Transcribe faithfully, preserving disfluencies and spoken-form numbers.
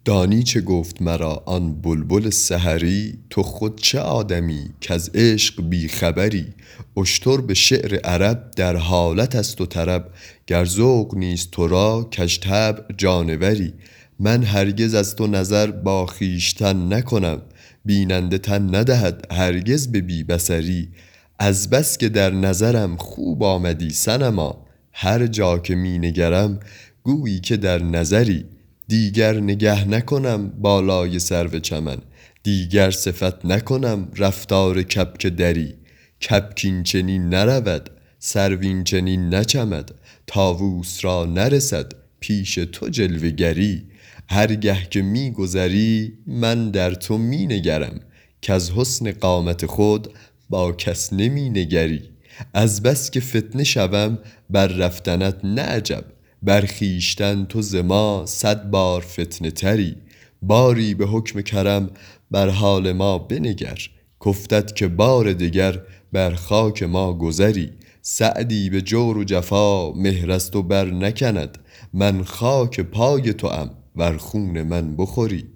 دانی چه گفت مرا آن بلبل سحری؟ تو خود چه آدمی کز عشق بی خبری. اشتر به شعر عرب در حالت است و طرب، گر ذوق نیست تو را کژ طبع جانوری. من هرگز از تو نظر با خویشتن نکنم، بیننده تن ندهد هرگز به بی بصری. از بس که در نظرم خوب آمدی صنما، هر جا که می نگرم گویی که در نظری. دیگر نگه نکنم بالای سرو چمن، دیگر صفت نکنم رفتار کبک دری. کبک این چنین نرود سرو این چنین نچمد، طاووس را نرسد پیش تو جلوه گری. هر گه که می گذری من در تو می نگرم، کز حسن قامت خود با کس نمی نگری. از بس که فتنه شوم بر رفتنت نه عجب، بر خویشتن تو ز ما صد بار فتنه تری. باری به حکم کرم بر حال ما بنگر، کافتد که بار دگر بر خاک ما گذری. سعدی به جور و جفا مهر از تو بر نکند، من خاک پای توام ور خون من بخوری.